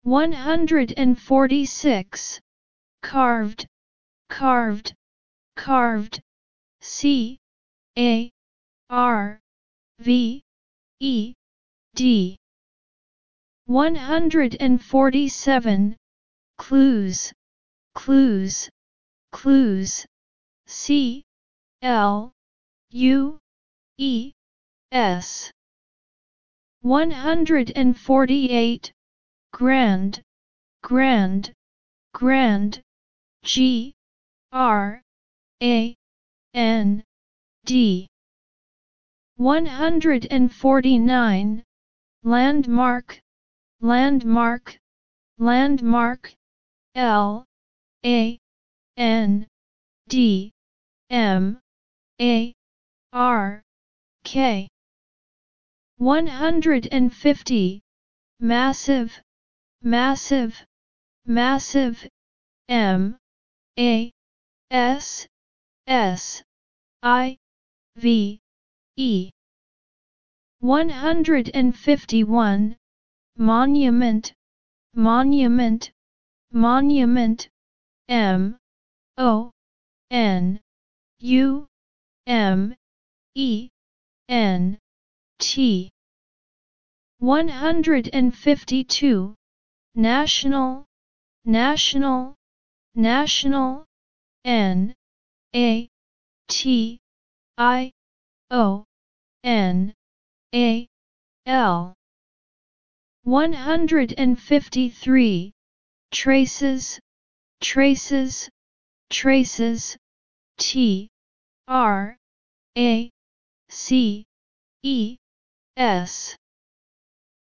146. Carved, carved, carved. C A R V E D. 147. Clues, clues, clues. C L U E S. 148. Grand, grand, grand. G R A N D. 149. Landmark, landmark, landmark. L A N D M A R K. 150. Massive, massive, massive. M A S S I V E. 151. Monument, monument, monument. M O N U M E N T. 152. National, national, national. N A T I O N A L. 153. Traces, traces, traces. T R A C E S.